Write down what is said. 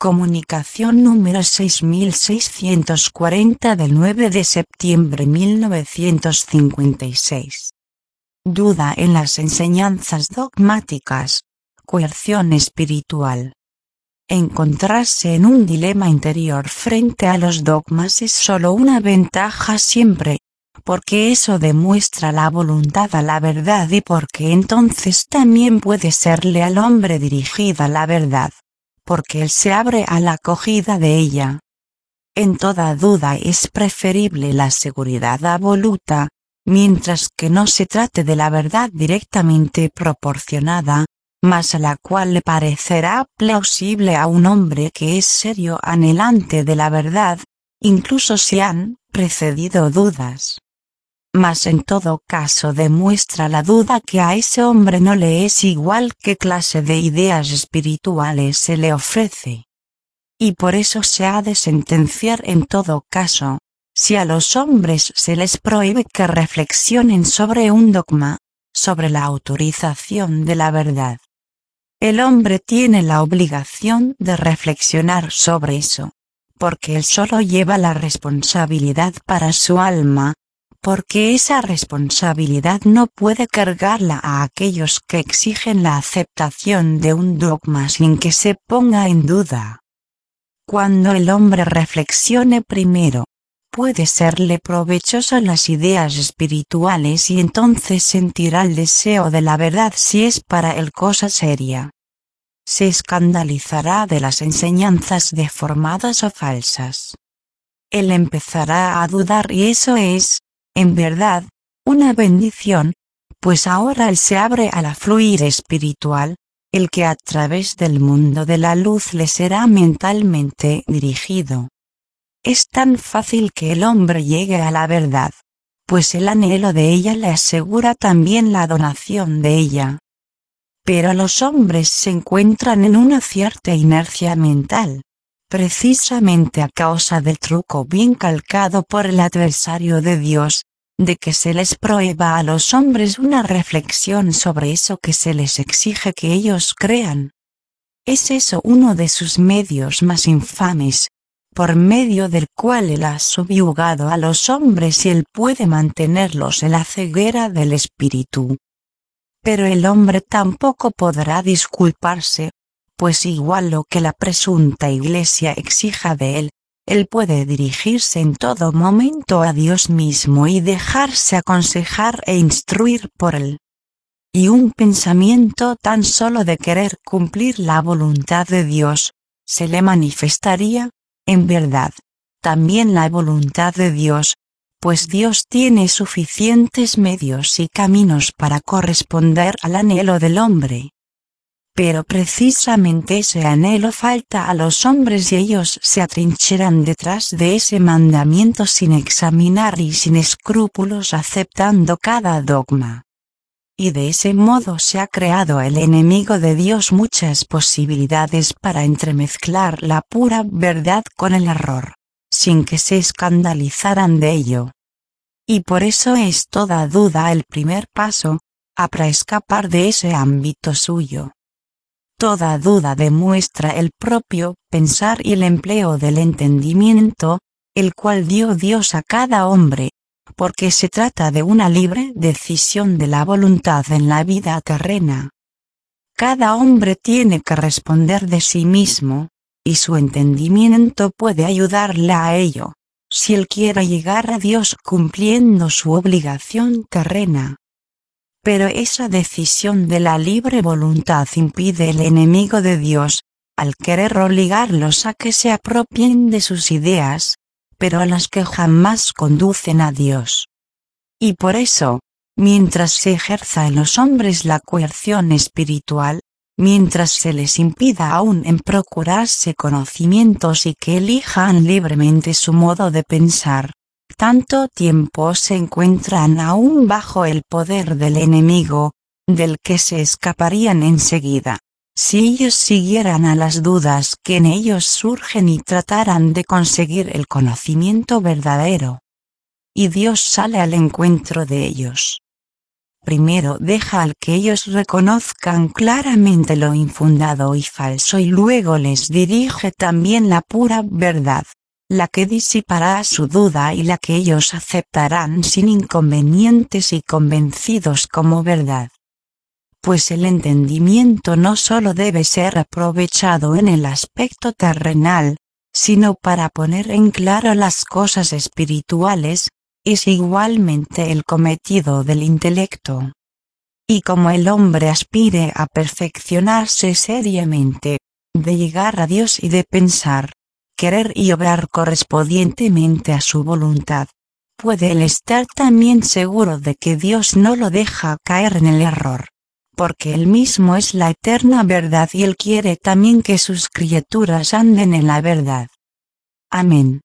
Comunicación número 6640 del 9 de septiembre 1956. Duda en las enseñanzas dogmáticas. Coerción espiritual. Encontrarse en un dilema interior frente a los dogmas es solo una ventaja siempre, porque eso demuestra la voluntad a la verdad y porque entonces también puede serle al hombre dirigida la verdad, porque él se abre a la acogida de ella. En toda duda es preferible la seguridad absoluta, mientras que no se trate de la verdad directamente proporcionada, mas a la cual le parecerá plausible a un hombre que es serio anhelante de la verdad, incluso si han precedido dudas. Mas en todo caso demuestra la duda que a ese hombre no le es igual qué clase de ideas espirituales se le ofrece. Y por eso se ha de sentenciar en todo caso, si a los hombres se les prohíbe que reflexionen sobre un dogma, sobre la autorización de la verdad. El hombre tiene la obligación de reflexionar sobre eso, porque él solo lleva la responsabilidad para su alma, porque esa responsabilidad no puede cargarla a aquellos que exigen la aceptación de un dogma sin que se ponga en duda. Cuando el hombre reflexione primero, puede serle provechoso las ideas espirituales y entonces sentirá el deseo de la verdad si es para él cosa seria. Se escandalizará de las enseñanzas deformadas o falsas. Él empezará a dudar y eso es, en verdad, una bendición, pues ahora él se abre al afluir espiritual, el que a través del mundo de la luz le será mentalmente dirigido. Es tan fácil que el hombre llegue a la verdad, pues el anhelo de ella le asegura también la donación de ella. Pero los hombres se encuentran en una cierta inercia mental, precisamente a causa del truco bien calcado por el adversario de Dios, de que se les prohíba a los hombres una reflexión sobre eso que se les exige que ellos crean. Es eso uno de sus medios más infames, por medio del cual él ha subyugado a los hombres y él puede mantenerlos en la ceguera del espíritu. Pero el hombre tampoco podrá disculparse, pues igual lo que la presunta Iglesia exija de él, él puede dirigirse en todo momento a Dios mismo y dejarse aconsejar e instruir por él. Y un pensamiento tan solo de querer cumplir la voluntad de Dios, se le manifestaría, en verdad, también la voluntad de Dios, pues Dios tiene suficientes medios y caminos para corresponder al anhelo del hombre. Pero precisamente ese anhelo falta a los hombres y ellos se atrincheran detrás de ese mandamiento sin examinar y sin escrúpulos aceptando cada dogma. Y de ese modo se ha creado el enemigo de Dios muchas posibilidades para entremezclar la pura verdad con el error, sin que se escandalizaran de ello. Y por eso es toda duda el primer paso, para escapar de ese ámbito suyo. Toda duda demuestra el propio pensar y el empleo del entendimiento, el cual dio Dios a cada hombre, porque se trata de una libre decisión de la voluntad en la vida terrena. Cada hombre tiene que responder de sí mismo, y su entendimiento puede ayudarle a ello, si él quiere llegar a Dios cumpliendo su obligación terrena. Pero esa decisión de la libre voluntad impide el enemigo de Dios, al querer obligarlos a que se apropien de sus ideas, pero a las que jamás conducen a Dios. Y por eso, mientras se ejerza en los hombres la coerción espiritual, mientras se les impida aún en procurarse conocimientos y que elijan libremente su modo de pensar, tanto tiempo se encuentran aún bajo el poder del enemigo, del que se escaparían enseguida, si ellos siguieran a las dudas que en ellos surgen y trataran de conseguir el conocimiento verdadero. Y Dios sale al encuentro de ellos. primero deja al que ellos reconozcan claramente lo infundado y falso y luego les dirige también la pura verdad, la que disipará su duda y la que ellos aceptarán sin inconvenientes y convencidos como verdad. Pues el entendimiento no solo debe ser aprovechado en el aspecto terrenal, sino para poner en claro las cosas espirituales, es igualmente el cometido del intelecto. Y como el hombre aspire a perfeccionarse seriamente, de llegar a Dios y de pensar, querer y obrar correspondientemente a su voluntad, puede él estar también seguro de que Dios no lo deja caer en el error, porque Él mismo es la eterna verdad y Él quiere también que sus criaturas anden en la verdad. Amén.